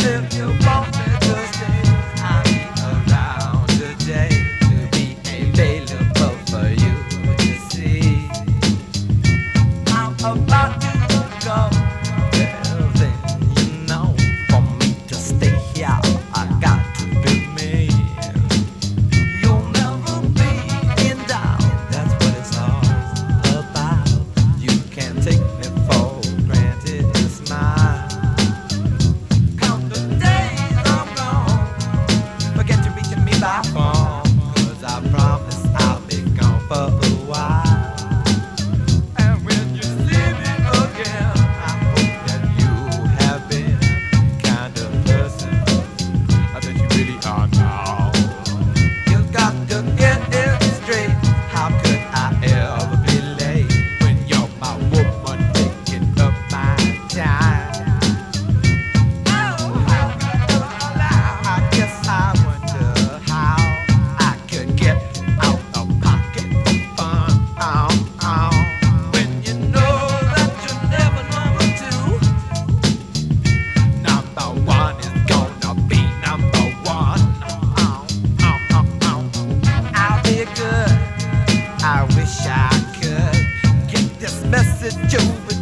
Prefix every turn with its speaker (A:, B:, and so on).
A: if you want me to stay, I'll be around today to be available for you to see. I'm about to go. Well, then you know, for me to stay here, I got to be me. You'll never be in doubt. That's what it's all about. You can't take me for granted. It's mine. Count the days I'm gone. Forget to reaching me by phone. 'Cause I promise I'll be gone for a while. And when you see me again, I hope that you have been kind of person that you really are now. You got to get it straight. How could I ever be late when you're my woman taking up my time? Oh, how could I ever allow? I guess I wonder how I could get out of pocket for fun. When you know that you're never number two, number one is gonna be number one. I'll be good. I wish I could get this message over